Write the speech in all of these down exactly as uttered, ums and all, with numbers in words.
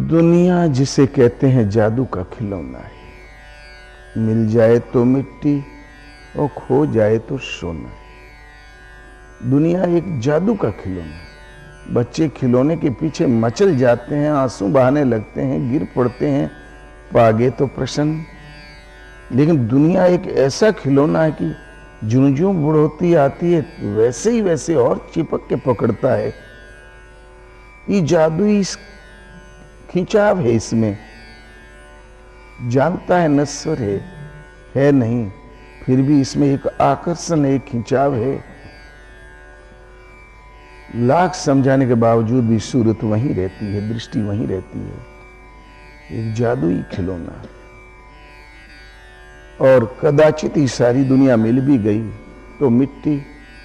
दुनिया जिसे कहते हैं जादू का खिलौना है, मिल जाए तो मिट्टी और खो जाए तो सोना है। दुनिया एक जादू का खिलौना है। बच्चे खिलौने के पीछे मचल जाते हैं, आंसू बहाने लगते हैं, गिर पड़ते हैं, पागे तो प्रसन्न। लेकिन दुनिया एक ऐसा खिलौना है कि ज्यों ज्यों बढ़ोती आती है वैसे ही वैसे और चिपक के पकड़ता है। ये जादू इस खिंचाव है, इसमें जानता है नश्वर है है नहीं, फिर भी इसमें एक आकर्षण है, खिंचाव है। लाख समझाने के बावजूद भी सूरत वहीं रहती है, दृष्टि वहीं रहती है। एक जादुई खिलौना है। और कदाचित ही सारी दुनिया मिल भी गई तो मिट्टी।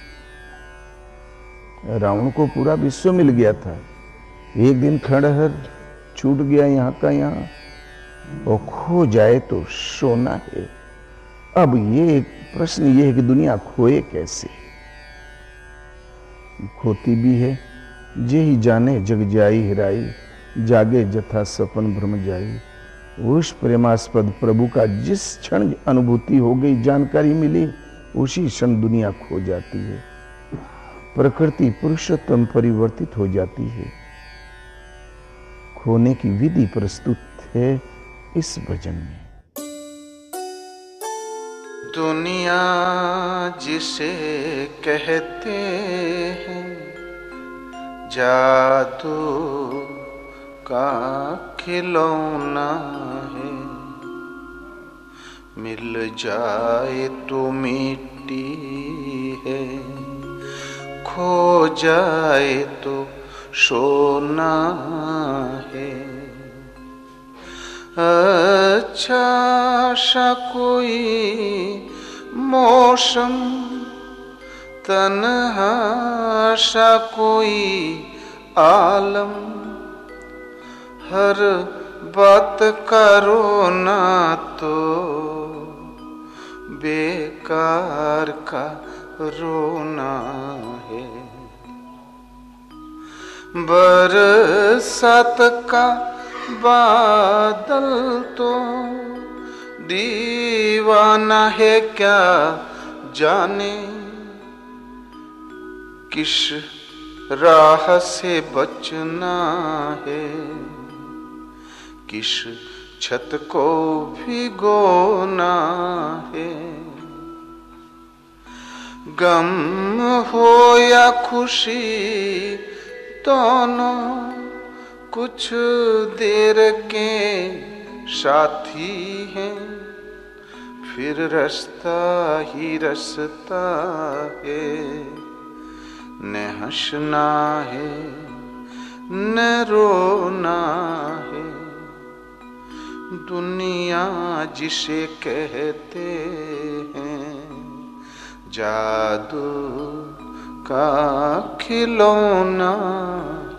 रावण को पूरा विश्व मिल गया था, एक दिन खंडहर छूट गया यहां का यहां, और खो जाए तो सोना है। अब ये एक प्रश्न ये है कि दुनिया खोए कैसे? खोती भी है, जे ही जाने जग जाई हिराई, जागे जथा सपन भ्रम जाई। उस प्रेमास्पद प्रभु का जिस क्षण अनुभूति हो गई, जानकारी मिली, उसी क्षण दुनिया खो जाती है। प्रकृति पुरुषोत्तम परिवर्तित हो जाती है। खोने की विधि प्रस्तुत है इस भजन में। दुनिया जिसे कहते हैं जादू का खिलौना है, मिल जाए तो मिट्टी है, खो जाए तो सोना है। अच्छा सा कोई मौसम, तन्हा सा कोई आलम, हर बात करो ना तो बेकार का रोना है। बरसात का बादल तो दीवाना है, क्या जाने किस राह से बचना है, किस छत को भिगोना है। गम हो या खुशी दोनों कुछ देर के साथी हैं, फिर रास्ता ही रास्ता है। न हंसना है न रोना है, दुनिया जिसे कहते हैं जादू का खिलौना